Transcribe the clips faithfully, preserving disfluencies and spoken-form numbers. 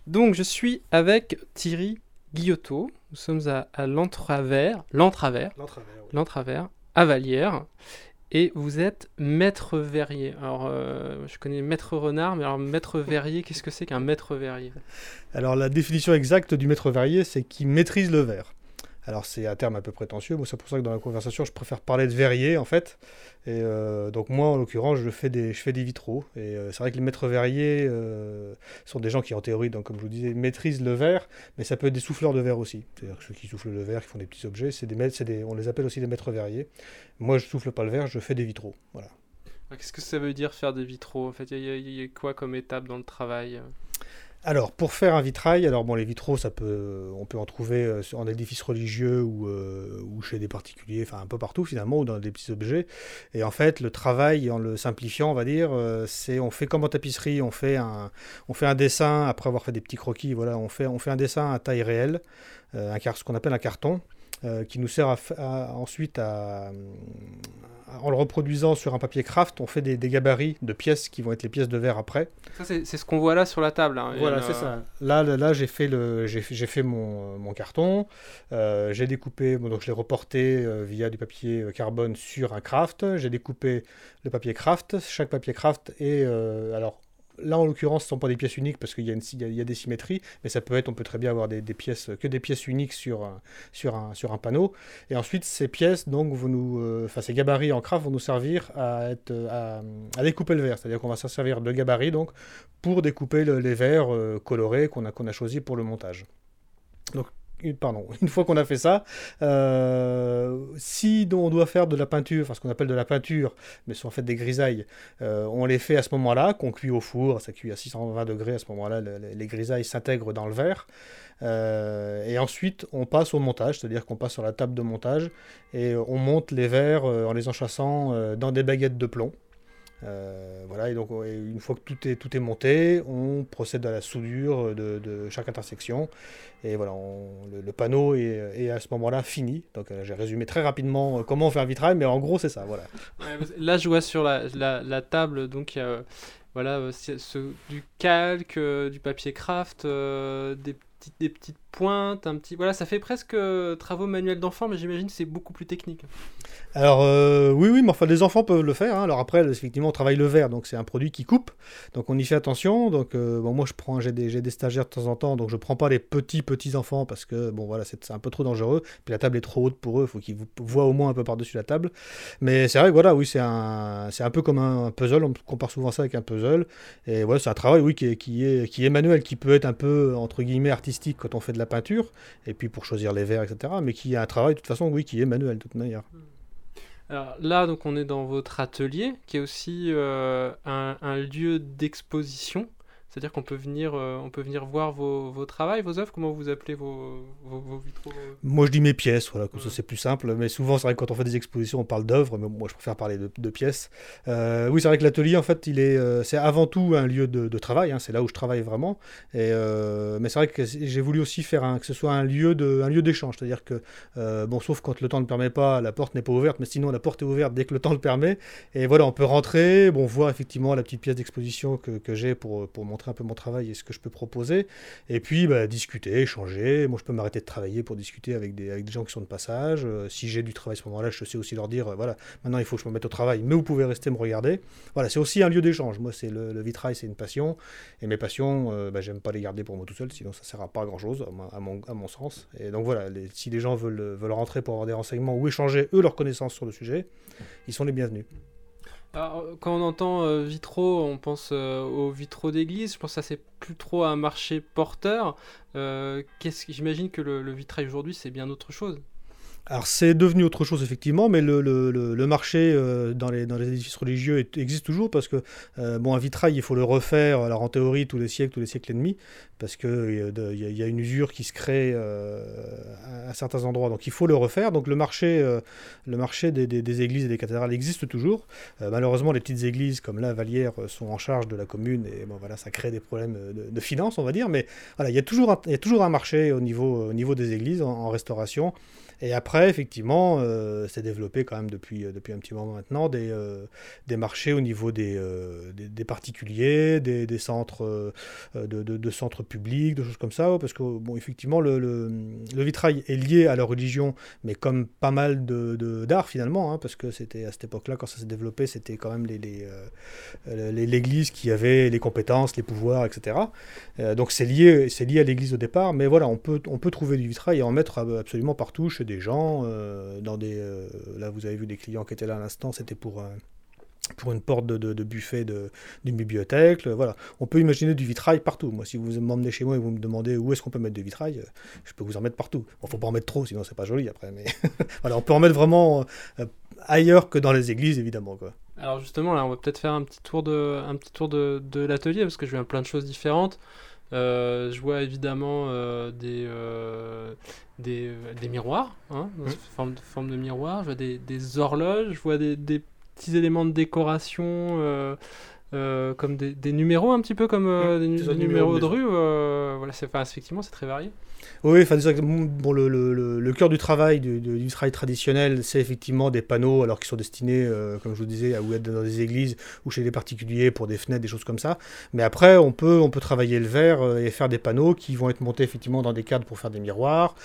Donc, je suis avec Thierry Guillotot. Nous sommes à, à l'Entravers, l'Entravers, L'entravers, oui. l'Entravers, à Vallières. Et vous êtes maître verrier. Alors, euh, je connais maître renard, mais alors maître verrier, qu'est-ce que c'est qu'un maître verrier? Alors la définition exacte du maître verrier, c'est qu'il maîtrise le verre. Alors c'est un terme un peu prétentieux, moi c'est pour ça que dans la conversation je préfère parler de verrier en fait. Et euh, donc moi en l'occurrence je fais des, je fais des vitraux. Et euh, c'est vrai que les maîtres verriers euh, sont des gens qui en théorie, donc, comme je vous disais, maîtrisent le verre, mais ça peut être des souffleurs de verre aussi. C'est-à-dire que ceux qui soufflent le verre, qui font des petits objets, c'est des, maîtres- c'est des, on les appelle aussi des maîtres verriers. Moi je souffle pas le verre, je fais des vitraux. Voilà. Ah, qu'est-ce que ça veut dire faire des vitraux? En fait, il y, a- il y a quoi comme étape dans le travail? Alors, pour faire un vitrail, alors bon, les vitraux, ça peut, on peut en trouver euh, en édifices religieux ou, euh, ou chez des particuliers, enfin un peu partout finalement, ou dans des petits objets. Et en fait, le travail, en le simplifiant, on va dire, euh, c'est on fait comme en tapisserie, on fait un, on fait un dessin après avoir fait des petits croquis. Voilà, on fait, on fait un dessin à taille réelle, euh, un car- ce qu'on appelle un carton. Euh, qui nous sert à, f- à- ensuite à, à- en le reproduisant sur un papier craft, on fait des, des gabarits de pièces qui vont être les pièces de verre après. Ça, c'est c'est ce qu'on voit là sur la table, hein. Il y a Voilà, une, c'est euh, ça. Là, là, là, j'ai fait le, j'ai fait, j'ai fait mon, mon carton. Euh, j'ai découpé, bon, donc je l'ai reporté euh, via du papier euh, carbone sur un craft. J'ai découpé le papier craft. Chaque papier craft est, euh, alors là en l'occurrence, ce ne sont pas des pièces uniques parce qu'il y a, une, il y a, il y a des symétries, mais ça peut être, on peut très bien avoir des, des pièces que des pièces uniques sur un, sur un, sur un panneau. Et ensuite, ces pièces, donc, vont nous, euh, enfin ces gabarits en craft vont nous servir à, être, à, à découper le verre. C'est-à-dire qu'on va s'en servir de gabarits donc pour découper le- les verres euh, colorés qu'on a, qu'on a choisis pour le montage. Donc, une- pardon, une fois qu'on a fait ça, euh, si on doit faire de la peinture, enfin ce qu'on appelle de la peinture, mais ce sont en fait des grisailles, euh, on les fait à ce moment-là, qu'on cuit au four, ça cuit à six cent vingt degrés, à ce moment-là, le- le- les grisailles s'intègrent dans le verre. Euh, et ensuite, on passe au montage, c'est-à-dire qu'on passe sur la table de montage et on monte les verres euh, en les enchâssant euh, dans des baguettes de plomb. Euh, voilà, et donc et une fois que tout est, tout est monté, on procède à la soudure de, de chaque intersection. Et voilà, on- le, le panneau est, est à ce moment-là fini. Donc euh, j'ai résumé très rapidement euh, comment on fait un vitrail, mais en gros c'est ça, voilà. Ouais, parce- là, je vois sur la, la, la table, donc, il y a, euh, voilà, euh, c'est- ce- du calque, euh, du papier craft, euh, des petites, des petites pointes, un petit. Voilà, ça fait presque euh, travaux manuels d'enfant, mais j'imagine que c'est beaucoup plus technique. Alors euh, oui, oui, mais enfin les enfants peuvent le faire, hein. Alors après, effectivement, on travaille le verre, donc c'est un produit qui coupe, donc on y fait attention. Donc euh, bon, moi je prends, j'ai des, j'ai des stagiaires de temps en temps, donc je prends pas les petits petits enfants parce que bon voilà, c'est c'est un peu trop dangereux. Puis la table est trop haute pour eux, il faut qu'ils vo- voient au moins un peu par-dessus la table. Mais c'est vrai que voilà, oui, c'est un, c'est un peu comme un puzzle. On compare souvent ça avec un puzzle. Et voilà, c'est un travail, oui, qui est, qui est, qui est manuel, qui peut être un peu entre guillemets artistique quand on fait de la peinture, et puis pour choisir les verres, et cetera. Mais qui est un travail de toute façon, oui, qui est manuel de toute manière. Alors là, donc, on est dans votre atelier, qui est aussi euh, un, un lieu d'exposition. C'est-à-dire qu'on peut venir, euh, on peut venir voir vos, vos travaux, vos œuvres. Comment vous appelez vos, vos, vos vitraux? euh Moi, je dis mes pièces, voilà, comme ça Ouais. c'est plus simple. Mais souvent, c'est vrai que quand on fait des expositions, on parle d'œuvres, mais moi, je préfère parler de, de pièces. Euh, oui, c'est vrai que l'atelier, en fait, il est, euh, c'est avant tout un lieu de, de travail, hein, c'est là où je travaille vraiment. Et, euh, mais c'est vrai que j'ai voulu aussi faire un, que ce soit un lieu de, un lieu d'échange, c'est-à-dire que, euh, bon, sauf quand le temps ne le permet pas, la porte n'est pas ouverte, mais sinon la porte est ouverte dès que le temps le permet. Et voilà, on peut rentrer, bon, voir effectivement la petite pièce d'exposition que, que j'ai pour, pour montrer un peu mon travail et ce que je peux proposer. Et puis, bah, discuter, échanger. Moi, je peux m'arrêter de travailler pour discuter avec des, avec des gens qui sont de passage. Euh, si j'ai du travail à ce moment-là, je sais aussi leur dire, euh, voilà, maintenant il faut que je me mette au travail, mais vous pouvez rester me regarder. Voilà, c'est aussi un lieu d'échange. Moi, c'est le, le vitrail, c'est une passion. Et mes passions, euh, bah, j'aime pas les garder pour moi tout seul, sinon ça sert à pas à grand-chose, à, mon- à mon, à mon sens. Et donc voilà, les- si les gens veulent, veulent rentrer pour avoir des renseignements ou échanger, eux, leurs connaissances sur le sujet, ils sont les bienvenus. Alors, quand on entend euh, vitraux, on pense euh, aux vitraux d'église. Je pense que ça c'est plus trop un marché porteur. Euh, qu'est-ce que- j'imagine que le, le vitrail aujourd'hui c'est bien autre chose. Alors c'est devenu autre chose effectivement, mais le, le- le- le marché euh, dans les, dans les édifices religieux est- existe toujours parce que euh, bon, un vitrail il faut le refaire, alors en théorie tous les siècles, tous les siècles et demi, parce qu'il y, a de- il y a- il y a une usure qui se crée euh, à, à certains endroits, donc il faut le refaire. Donc le marché, euh, le marché des, des- des églises et des cathédrales existe toujours. Euh, malheureusement les petites églises comme là Vallières euh, sont en charge de la commune et bon, voilà, ça crée des problèmes euh, de, de finances on va dire, mais voilà, il y a toujours un, il y a toujours un marché au niveau, au niveau des églises en en restauration. Et après, après, effectivement, euh, c'est développé quand même depuis, euh, depuis un petit moment maintenant, des, euh, des marchés au niveau des, euh, des, des particuliers, des, des centres, euh, de, de, de centres publics, de choses comme ça, parce que, bon, effectivement, le, le, le vitrail est lié à la religion, mais comme pas mal de, de, d'art, finalement, hein, parce que c'était à cette époque-là, quand ça s'est développé, c'était quand même les, les, euh, les, l'église qui avait les compétences, les pouvoirs, et cetera. Euh, donc c'est lié, c'est lié à l'église au départ, mais voilà, on peut, on peut trouver du vitrail et en mettre absolument partout chez des gens. Euh, dans des, euh, là, vous avez vu des clients qui étaient là à l'instant, c'était pour, euh, pour une porte de, de, de buffet de, d'une bibliothèque. Euh, voilà, on peut imaginer du vitrail partout. Moi, si vous m'emmenez chez moi et vous me demandez où est-ce qu'on peut mettre du vitrail, euh, je peux vous en mettre partout. Bon, faut pas en mettre trop, sinon c'est pas joli après. Mais voilà, on peut en mettre vraiment euh, ailleurs que dans les églises, évidemment, quoi. Alors justement, là, on va peut-être faire un petit tour de, un petit tour de, de l'atelier, parce que je vois plein de choses différentes. Euh, je vois évidemment euh, des, euh, des, des miroirs, hein, dans Mmh. forme, forme de miroir. Je vois des, des horloges, je vois des, des petits éléments de décoration, euh, euh, comme des, des numéros, un petit peu comme euh, Mmh. des, nu- C'est ça, des des numéros numéros de de rue. Euh, voilà, c'est, enfin, effectivement, c'est très varié. Oui, enfin, c'est ça que, bon, le, le, le, le cœur du travail, du, du, du travail traditionnel, c'est effectivement des panneaux, alors qui sont destinés, euh, comme je vous disais, à ou être dans des églises ou chez des particuliers pour des fenêtres, des choses comme ça. Mais après, on peut, on peut travailler le verre euh, et faire des panneaux qui vont être montés effectivement dans des cadres pour faire des miroirs.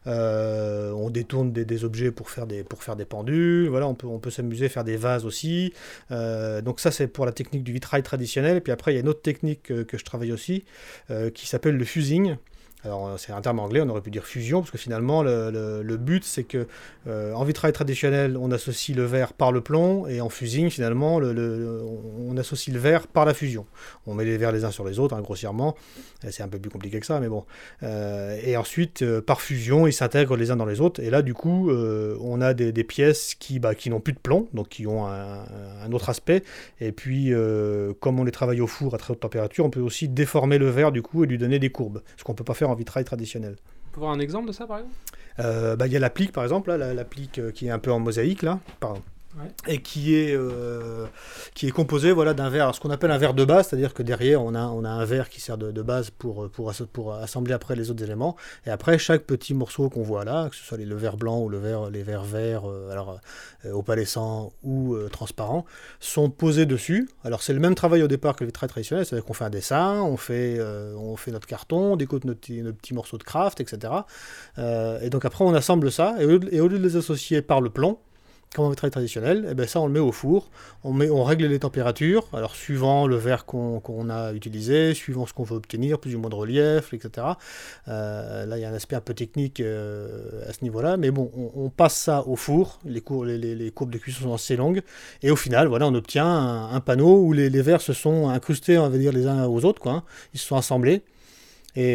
Euh, on détourne des, des objets pour faire des, pour faire des pendules. Voilà, on peut, on peut s'amuser, faire des vases aussi. Euh, donc ça, c'est pour la technique du vitrail traditionnel. Et puis après, il y a une autre technique que, que je travaille aussi, euh, qui s'appelle le fusing. Alors c'est un terme anglais, on aurait pu dire fusion, parce que finalement le, le, le but c'est que euh, en vitrail traditionnel on associe le verre par le plomb, et en fusing finalement le, le, on associe le verre par la fusion. On met les verres les uns sur les autres, hein, grossièrement, c'est un peu plus compliqué que ça, mais bon. Euh, et ensuite euh, par fusion ils s'intègrent les uns dans les autres, et là du coup euh, on a des, des pièces qui, bah, qui n'ont plus de plomb, donc qui ont un, un autre aspect, et puis euh, comme on les travaille au four à très haute température, on peut aussi déformer le verre du coup et lui donner des courbes, ce qu'on peut pas faire en vitrail traditionnel. On peut voir un exemple de ça, par exemple ? Euh, bah, y a l'applique par exemple, là, la- l'applique euh, qui est un peu en mosaïque là, pardon. Ouais. Et qui est, euh, qui est composé voilà, d'un verre, alors, ce qu'on appelle un verre de base, c'est-à-dire que derrière on a, on a un verre qui sert de, de base pour, pour, asso- pour assembler après les autres éléments, et après chaque petit morceau qu'on voit là, que ce soit les- le verre blanc ou le verre, les verres verts, euh, alors euh, opalescents ou euh, transparents, sont posés dessus. Alors c'est le même travail au départ que le vitrail traditionnel, c'est-à-dire qu'on fait un dessin, on fait, euh, on fait notre carton, on découpe notre, petit- notre petit morceau de craft, et cetera. Euh, et donc après on assemble ça, et au lieu de, et au lieu de les associer par le plomb, comme un vitrail traditionnel, et ben ça on le met au four, on, met, on règle les températures, alors suivant le verre qu'on, qu'on a utilisé, suivant ce qu'on veut obtenir, plus ou moins de relief, et cetera. Euh, là il y a un aspect un peu technique euh, à ce niveau-là, mais bon, on, on passe ça au four, les, cour- les, les, les courbes de cuisson sont assez longues, et au final, voilà, on obtient un, un panneau où les, les verres se sont incrustés, on va dire, les uns aux autres, quoi, hein. Ils se sont assemblés. Et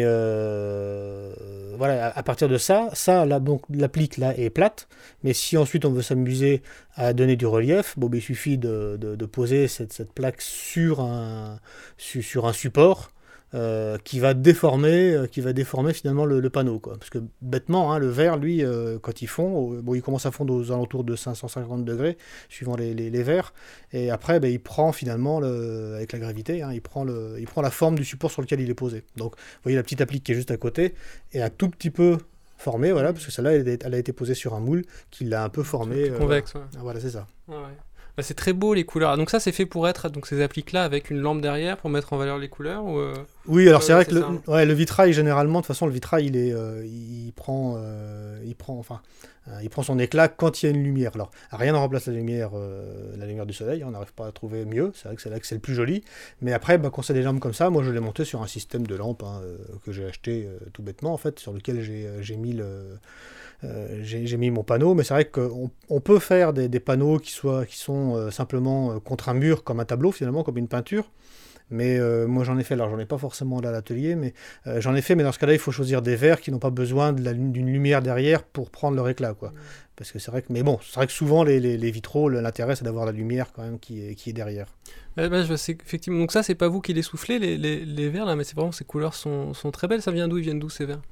euh, voilà, à, à partir de ça, ça là, donc, l'applique là est plate, mais si ensuite on veut s'amuser à donner du relief, bon, ben, il suffit de, de, de poser cette, cette plaque sur un, sur, sur un support euh, qui va déformer, euh, qui va déformer finalement le, le panneau, quoi. Parce que bêtement, hein, le verre, lui, euh, quand il fond, au- bon, il commence à fondre aux alentours de cinq cent cinquante degrés, suivant les, les, les verres, et après, ben, il prend finalement, le, avec la gravité, hein, il, prend le, il prend la forme du support sur lequel il est posé. Donc, vous voyez la petite applique qui est juste à côté, et un tout petit peu formée, voilà, parce que celle-là, elle, est- elle a été posée sur un moule qui l'a un peu formée. Plus euh, convexe, ouais. voilà. Voilà, c'est ça. Ouais, ouais. Bah, c'est très beau les couleurs. Donc ça c'est fait pour être donc ces appliques-là avec une lampe derrière pour mettre en valeur les couleurs ou euh... Oui, alors Ouais, c'est ouais, vrai c'est que le, ça, hein. ouais, le vitrail, généralement, de toute façon, le vitrail, il, est, euh, il, prend, euh, il, prend, enfin, euh, il prend son éclat quand il y a une lumière. Alors, rien ne remplace la lumière, euh, la lumière du soleil, on n'arrive pas à trouver mieux, c'est vrai que c'est là que c'est le plus joli. Mais après, bah, quand c'est des lampes comme ça, moi je l'ai monté sur un système de lampes hein, euh, que j'ai acheté euh, tout bêtement, en fait, sur lequel j'ai, euh, j'ai mis le... Euh, j'ai, j'ai mis mon panneau, mais c'est vrai qu'on on peut faire des, des panneaux qui, soient, qui sont euh, simplement euh, contre un mur, comme un tableau finalement, comme une peinture. Mais euh, moi j'en ai fait, alors j'en ai pas forcément là à l'atelier, mais euh, j'en ai fait, mais dans ce cas-là il faut choisir des verres qui n'ont pas besoin de la, d'une lumière derrière pour prendre leur éclat, quoi. Parce que c'est vrai que, mais bon, c'est vrai que souvent les, les, les vitraux, l'intérêt c'est d'avoir la lumière quand même qui est, qui est derrière. Ouais, bah, je vois, c'est effectivement. Donc ça c'est pas vous qui les soufflez les, les, les verres là, mais c'est vraiment ces couleurs sont, sont très belles. Ça vient d'où? Ils viennent d'où ces verres?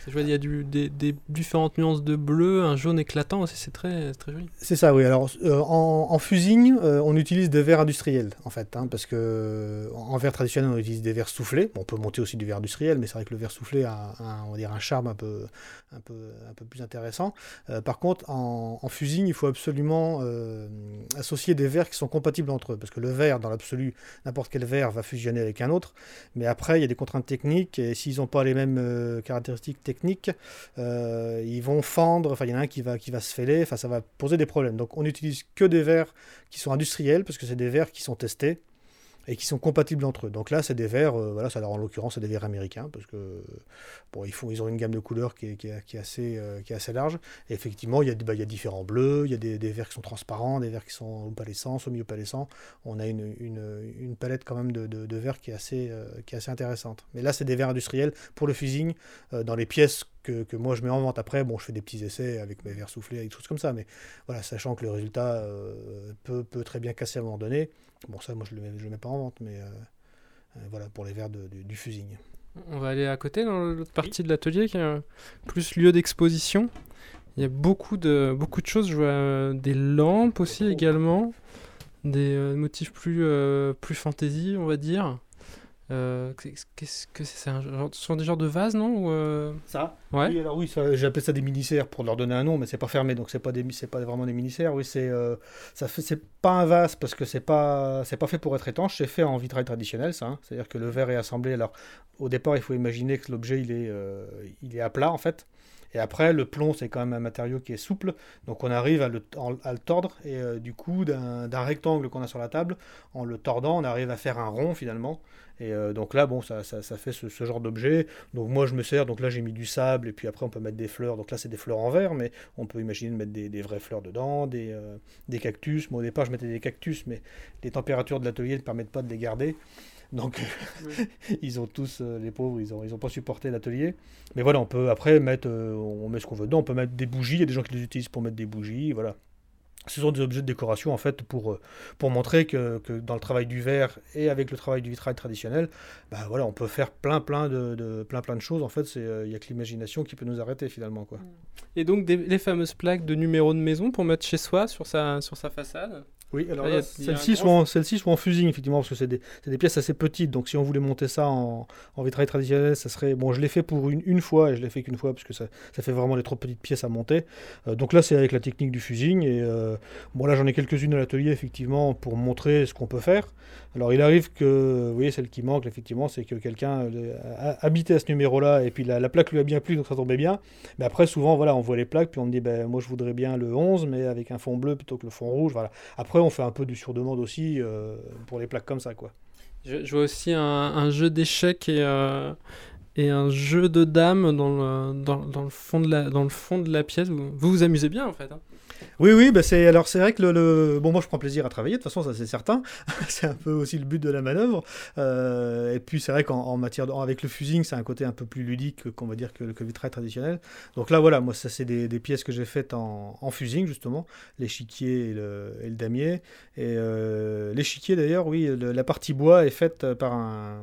Je vois, il y a du, des, des différentes nuances de bleu, un jaune éclatant aussi, c'est très, c'est très joli. C'est ça, oui. Alors, euh, en, en fusing, euh, on utilise des verres industriels, en fait, hein, parce que en verre traditionnel, on utilise des verres soufflés. Bon, on peut monter aussi du verre industriel, mais c'est vrai que le verre soufflé a, un, on va dire, un charme un peu, un peu, un peu plus intéressant. Euh, par contre, en, en fusing, il faut absolument euh, associer des verres qui sont compatibles entre eux, parce que le verre, dans l'absolu, n'importe quel verre va fusionner avec un autre, mais après, il y a des contraintes techniques, et s'ils n'ont pas les mêmes euh, caractéristiques techniques, euh, ils vont fendre, enfin, il y en a un qui va, qui va se fêler, enfin, ça va poser des problèmes. Donc, on n'utilise que des verres qui sont industriels, parce que c'est des verres qui sont testés, et qui sont compatibles entre eux. Donc là, c'est des verres, euh, voilà, ça, alors, en l'occurrence, c'est des verres américains, parce que bon, ils, font, ils ont une gamme de couleurs qui est, qui est, qui est, assez, euh, qui est assez large. Et effectivement, il y a, bah, il y a différents bleus, il y a des, des verres qui sont transparents, des verres qui sont opalescents, semi-opalescents. On a une, une, une palette quand même de, de, de verres qui est, assez, euh, qui est assez intéressante. Mais là, c'est des verres industriels pour le fusing, euh, dans les pièces que, que moi je mets en vente. Après, bon, je fais des petits essais avec mes verres soufflés, avec des choses comme ça, mais voilà, sachant que le résultat euh, peut, peut très bien casser à un moment donné. Bon, ça, moi, je ne le, le mets pas en vente, mais euh, euh, voilà, pour les verres de, de, du fusing. On va aller à côté, dans l'autre partie oui. de l'atelier, qui est euh, plus lieu d'exposition. Il y a beaucoup de, beaucoup de choses. Je vois euh, des lampes aussi, oh. également. Des euh, motifs plus, euh, plus fantasy, on va dire. Euh, qu'est-ce que c'est un genre, Ce sont des genres de vases, non Ou euh... Ça ouais. Oui, alors oui, ça, j'ai appelé ça des mini-serres pour leur donner un nom, mais c'est pas fermé, donc c'est pas des, c'est pas vraiment des mini-serres. Oui, c'est, euh, ça fait, c'est pas un vase parce que c'est pas, c'est pas fait pour être étanche. C'est fait en vitrail traditionnel, ça. Hein. C'est-à-dire que le verre est assemblé. Alors, au départ, il faut imaginer que l'objet il est, euh, il est à plat en fait. Et après, le plomb, c'est quand même un matériau qui est souple, donc on arrive à le, à le tordre, et euh, du coup, d'un, d'un rectangle qu'on a sur la table, en le tordant, on arrive à faire un rond finalement. Et euh, donc là, bon, ça, ça, ça fait ce, ce genre d'objet. Donc moi, je me sers, donc là, j'ai mis du sable, et puis après, on peut mettre des fleurs. Donc là, c'est des fleurs en verre, mais on peut imaginer de mettre des, des vraies fleurs dedans, des, euh, des cactus. Moi, au départ, je mettais des cactus, mais les températures de l'atelier ne permettent pas de les garder. Donc, oui. ils ont tous, euh, les pauvres, ils n'ont ils ont pas supporté l'atelier. Mais voilà, on peut après mettre, euh, on met ce qu'on veut dedans. On peut mettre des bougies. Il y a des gens qui les utilisent pour mettre des bougies. Voilà. Ce sont des objets de décoration en fait pour, pour montrer que, que dans le travail du verre et avec le travail du vitrail traditionnel, bah voilà, on peut faire plein plein de, de, plein, plein de choses. En fait, il euh, n'y a que l'imagination qui peut nous arrêter finalement, quoi. Et donc des, les fameuses plaques de numéro de maison pour mettre chez soi sur sa, sur sa façade. Oui, alors là, là, celles-ci sont, en, celles-ci sont en fusing, effectivement, parce que c'est des, c'est des pièces assez petites. Donc, si on voulait monter ça en, en vitrail traditionnel, ça serait... Bon, je l'ai fait pour une, une fois, et je l'ai fait qu'une fois, parce que ça, ça fait vraiment des trop petites pièces à monter. Euh, donc là, c'est avec la technique du fusing. Et euh, bon, là, j'en ai quelques-unes à l'atelier, effectivement, pour montrer ce qu'on peut faire. Alors, il arrive que, vous voyez, celle qui manque, effectivement, c'est que quelqu'un a habité à ce numéro-là, et puis la, la plaque lui a bien plu, donc ça tombait bien. Mais après, souvent, voilà, on voit les plaques, puis on me dit, ben, moi, je voudrais bien le onze, mais avec un fond bleu plutôt que le fond rouge, voilà. Après, on fait un peu du surdemande aussi euh, pour les plaques comme ça, quoi. Je, je vois aussi un, un jeu d'échecs et, euh, et un jeu de dames dans le, dans, dans le, fond, de la, dans le fond de la pièce. Vous vous, vous amusez bien, en fait, hein. Oui, oui, bah c'est, alors c'est vrai que le, le... Bon, moi je prends plaisir à travailler, de toute façon ça c'est certain, c'est un peu aussi le but de la manœuvre, euh, et puis c'est vrai qu'en en matière, de... avec le fusing, c'est un côté un peu plus ludique qu'on va dire que le, que le vitrail traditionnel, donc là voilà, moi ça c'est des, des pièces que j'ai faites en, en fusing justement, l'échiquier et le, et le damier, et euh, l'échiquier d'ailleurs, oui, le, la partie bois est faite par un...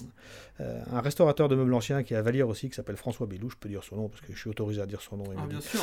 Euh, un restaurateur de meubles anciens qui est à Vallières aussi, qui s'appelle François Bellou, je peux dire son nom parce que je suis autorisé à dire son nom. Ah, bien sûr.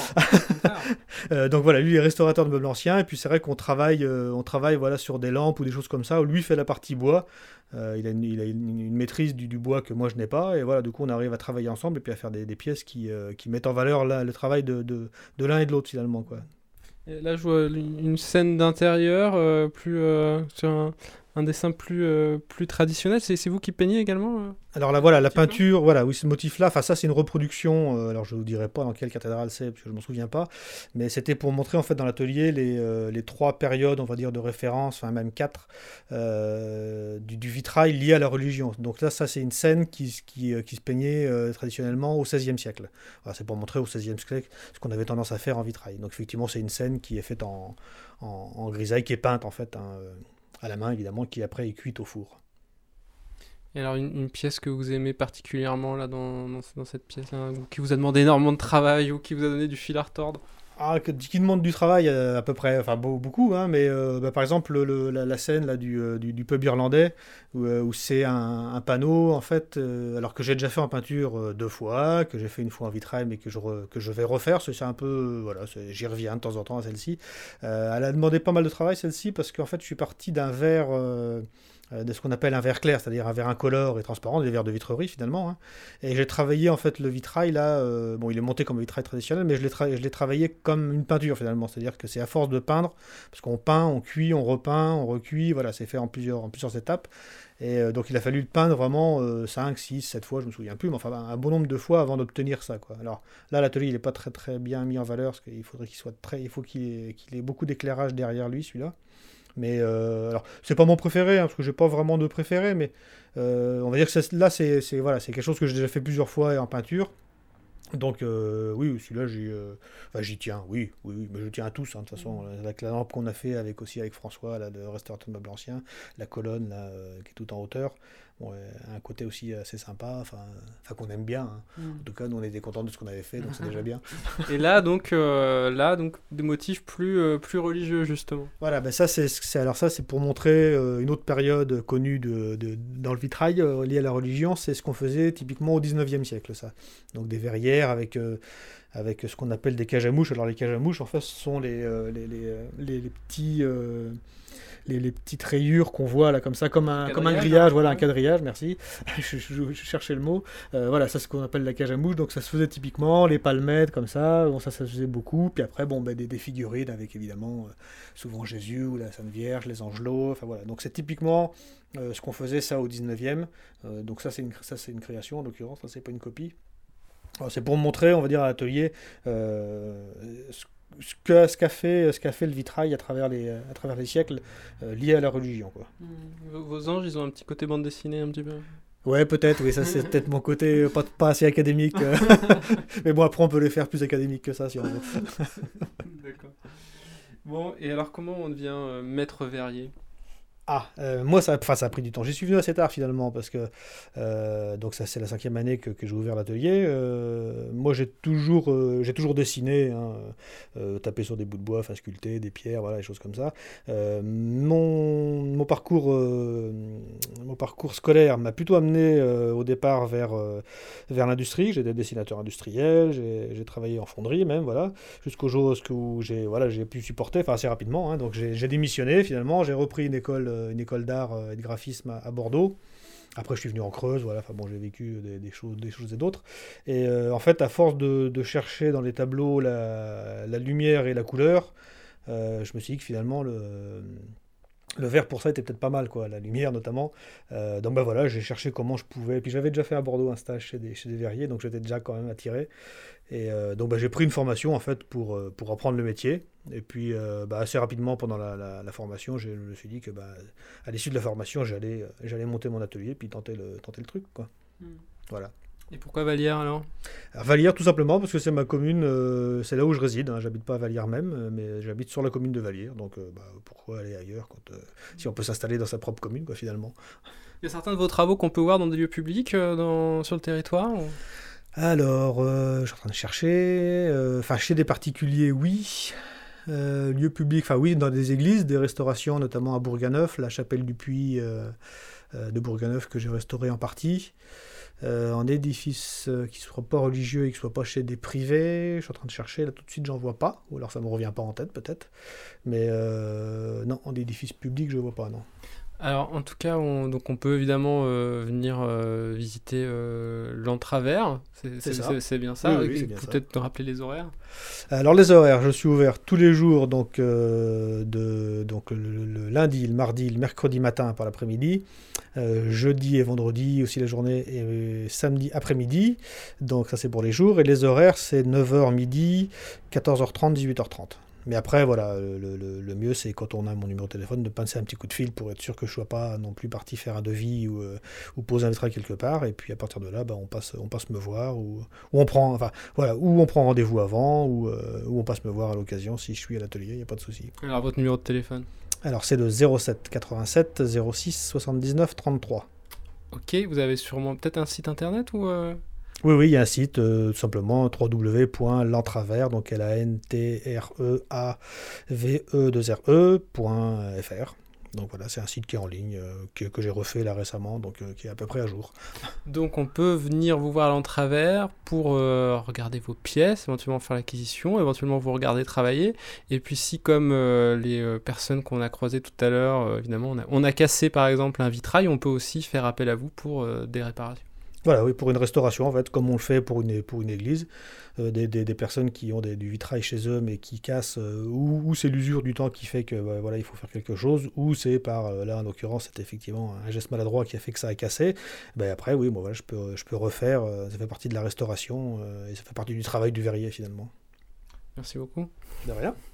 euh, donc voilà, lui il est restaurateur de meubles anciens, et puis c'est vrai qu'on travaille, euh, on travaille voilà, sur des lampes ou des choses comme ça, où lui fait la partie bois, euh, il a, une, il a une, une maîtrise du, du bois que moi je n'ai pas, et voilà, du coup on arrive à travailler ensemble et puis à faire des, des pièces qui, euh, qui mettent en valeur là, le travail de, de, de l'un et de l'autre finalement, quoi. Et là je vois une scène d'intérieur, euh, plus euh, sur un... Un dessin plus, euh, plus traditionnel, c'est, c'est vous qui peignez également euh, Alors là, voilà, la peinture, voilà, oui, ce motif-là, enfin ça c'est une reproduction, euh, alors je ne vous dirai pas dans quelle cathédrale c'est, parce que je ne m'en souviens pas, mais c'était pour montrer en fait dans l'atelier les, euh, les trois périodes, on va dire, de référence, enfin même quatre, euh, du, du vitrail lié à la religion. Donc là, ça c'est une scène qui, qui, qui se peignait euh, traditionnellement au seizième siècle. Voilà, c'est pour montrer au seizième siècle ce qu'on avait tendance à faire en vitrail. Donc effectivement, c'est une scène qui est faite en, en, en grisaille, qui est peinte en fait, hein, euh, à la main évidemment, qui après est cuite au four. Et alors une, une pièce que vous aimez particulièrement là dans, dans, dans cette pièce là, qui vous a demandé énormément de travail ou qui vous a donné du fil à retordre? Ah, que- qui demande du travail euh, à peu près, enfin beau- beaucoup, hein, mais euh, bah, par exemple le- le- la, la scène là, du, euh, du, du pub irlandais où, euh, où c'est un, un panneau en fait, euh, alors que j'ai déjà fait en peinture euh, deux fois, que j'ai fait une fois en vitrail, mais que je, re- que je vais refaire, c'est c'est un peu, euh, voilà, c'est- j'y reviens de temps en temps à celle-ci. Euh, elle a demandé pas mal de travail celle-ci parce qu'en fait je suis parti d'un verre. Euh, euh, de ce qu'on appelle un verre clair, c'est-à-dire un verre incolore et transparent, des verres de vitrerie finalement, hein. Et j'ai travaillé en fait le vitrail là, euh, bon il est monté comme un vitrail traditionnel, mais je l'ai, tra- je l'ai travaillé comme une peinture finalement, c'est-à-dire que c'est à force de peindre, parce qu'on peint, on cuit, on repeint, on recuit, voilà, c'est fait en plusieurs, en plusieurs étapes. Et euh, donc il a fallu le peindre vraiment euh, cinq, six, sept fois, je me souviens plus, mais enfin un bon nombre de fois avant d'obtenir ça, quoi. Alors là l'atelier il n'est pas très très bien mis en valeur, parce qu'il faudrait qu'il soit très, il faut qu'il ait, qu'il ait beaucoup d'éclairage derrière lui celui-là. Mais euh, alors, c'est pas mon préféré, hein, parce que j'ai pas vraiment de préféré, mais euh, on va dire que c'est- là, c'est c'est- voilà, c'est quelque chose que j'ai déjà fait plusieurs fois en peinture. Donc, euh, oui, celui-là, j'y euh, enfin, j'y tiens, oui, oui, oui, mais je tiens à tous, hein, de toute façon. Avec la lampe qu'on a fait avec, aussi avec François, là, de restaurateur de meubles anciens, la colonne là, euh, qui est tout en hauteur, bon, euh, un côté aussi assez sympa, enfin, enfin qu'on aime bien, hein. Mm. En tout cas, nous, on était contents de ce qu'on avait fait, donc c'est déjà bien. Et là, donc, euh, là, donc, des motifs plus, euh, plus religieux, justement. Voilà, ben ça c'est c'est- alors ça c'est pour montrer euh, une autre période connue de, de- dans le vitrail euh, liée à la religion, c'est ce qu'on faisait typiquement au dix-neuvième siècle, ça. Donc des verrières avec euh, avec ce qu'on appelle des cages à mouches. Alors les cages à mouches, en fait, ce sont les euh, les, les, euh, les- les petits euh, les, les petites rayures qu'on voit là comme ça, comme un, comme un Quadrillage, grillage, hein. voilà, un quadrillage, merci. je, je- je cherchais le mot. Euh, voilà, ça c'est ce qu'on appelle la cage à mouches. Donc ça se faisait typiquement, les palmettes comme ça, bon, ça ça se faisait beaucoup. Puis après, bon, ben, des, des figurines avec évidemment euh, souvent Jésus ou la Sainte Vierge, les angelots, enfin voilà. Donc c'est typiquement euh, ce qu'on faisait ça au dix-neuvième. Euh, donc ça c'est une, ça c'est une création en l'occurrence, ça c'est pas une copie. Alors, c'est pour montrer, on va dire, à l'atelier euh, ce ce que- ce qu'a fait, ce qu'a fait le vitrail à travers les, à travers les siècles euh, lié à la religion, quoi. Mm. Vos, vos anges, ils ont un petit côté bande dessinée, un petit peu. Ouais, peut-être, oui, ça c'est peut-être mon côté euh, pas, pas assez académique. euh. Mais bon, après on peut les faire plus académiques que ça si on veut. D'accord. Bon, et alors, comment on devient euh, maître verrier? Ah, euh, moi ça, enfin, ça a pris du temps. J'y suis venu assez tard finalement parce que euh, donc ça c'est la cinquième année que, que j'ai ouvert l'atelier. Euh, moi j'ai toujours, euh, j'ai toujours dessiné, hein, euh, tapé sur des bouts de bois, enfin sculpté, des pierres, voilà, des choses comme ça. Euh, mon, mon parcours, euh, mon parcours scolaire m'a plutôt amené euh, au départ vers, euh, vers l'industrie. J'étais dessinateur industriel, j'ai j'ai travaillé en fonderie même, voilà, jusqu'au jour où j'ai voilà, j'ai pu supporter, enfin assez rapidement, hein, donc j'ai j'ai démissionné finalement, j'ai repris une école euh, une école d'art euh, et de graphisme à, à Bordeaux. Après, je suis venu en Creuse, voilà. Enfin bon, j'ai vécu des, des choses, des choses et d'autres. Et euh, en fait, à force de, de chercher dans les tableaux la, la lumière et la couleur, euh, je me suis dit que finalement le le vert pour ça était peut-être pas mal, quoi, la lumière notamment. Euh, donc bah voilà, j'ai cherché comment je pouvais. Puis j'avais déjà fait à Bordeaux un stage chez des, chez des verriers, donc j'étais déjà quand même attiré. Et euh, donc bah, j'ai pris une formation en fait pour, euh, pour apprendre le métier. Et puis euh, bah, assez rapidement pendant la, la, la formation, je me suis dit que bah, à l'issue de la formation, j'allais, j'allais monter mon atelier puis tenter le, tenter le truc, quoi. Mm. Voilà. Et pourquoi Vallières, alors? À Vallières, tout simplement parce que c'est ma commune, euh, c'est là où je réside, hein. J'habite pas à Vallières même, euh, mais j'habite sur la commune de Vallières. Donc euh, bah, pourquoi aller ailleurs quand, euh, si on peut s'installer dans sa propre commune, quoi, finalement. Il y a certains de vos travaux qu'on peut voir dans des lieux publics euh, dans, sur le territoire ou... Alors, euh, je suis en train de chercher. euh, Enfin, chez des particuliers, oui. Euh, lieux publics, enfin oui, dans des églises, des restaurations, notamment à Bourganeuf, la chapelle du Puy euh, euh, de Bourganeuf que j'ai restaurée en partie. Euh, en édifice euh, qui ne soit pas religieux et qui ne soit pas chez des privés, je suis en train de chercher, là tout de suite j'en vois pas, ou alors ça me revient pas en tête peut-être. Mais euh, non, en édifice public je vois pas, non. Alors, en tout cas, on, donc on peut évidemment euh, venir euh, visiter euh, l'Entravers. C'est, C'est c'est, ça. c'est, c'est bien ça. Oui, oui, Et c'est bien ça. peut-être te rappeler les horaires. Alors les horaires, je suis ouvert tous les jours, donc, euh, de, donc le, le lundi, le mardi, le mercredi matin par l'après-midi, euh, jeudi et vendredi aussi la journée et euh, samedi après-midi, donc ça c'est pour les jours, et les horaires c'est neuf heures midi, quatorze heures trente, dix-huit heures trente. Mais après, voilà, le, le- le mieux, c'est quand on a mon numéro de téléphone, de passer un petit coup de fil pour être sûr que je ne sois pas non plus parti faire un devis ou, euh, ou poser un vitrail quelque part. Et puis à partir de là, bah, on, passe, on passe me voir ou, ou on prend, enfin, voilà, ou on prend rendez-vous avant ou, euh, ou on passe me voir à l'occasion si je suis à l'atelier, il n'y a pas de souci. Alors, votre numéro de téléphone. Alors c'est le zéro sept quatre-vingt-sept zéro six soixante-dix-neuf trente-trois. Ok, vous avez sûrement peut-être un site internet ou... euh, Oui, oui, il y a un site, euh, tout simplement, w w w point lantravers, donc L A N T R E A V E deux R E point F R. Donc voilà, c'est un site qui est en ligne, euh, que, que j'ai refait là récemment, donc euh, qui est à peu près à jour. Donc on peut venir vous voir à l'entravers pour euh, regarder vos pièces, éventuellement faire l'acquisition, éventuellement vous regarder travailler. Et puis si comme euh, les euh, personnes qu'on a croisées tout à l'heure, euh, évidemment on a, on a cassé par exemple un vitrail, on peut aussi faire appel à vous pour euh, des réparations. Voilà, oui, pour une restauration, en fait, comme on le fait pour une, pour une église, euh, des, des, des personnes qui ont des, du vitrail chez eux, mais qui cassent, euh, ou, ou c'est l'usure du temps qui fait que bah, voilà, il faut faire quelque chose, ou c'est par, euh, là en l'occurrence, c'est effectivement un geste maladroit qui a fait que ça a cassé. Ben, après, oui, bon, voilà, je, peux, je peux refaire, euh, ça fait partie de la restauration, euh, et ça fait partie du travail du verrier finalement. Merci beaucoup. De rien.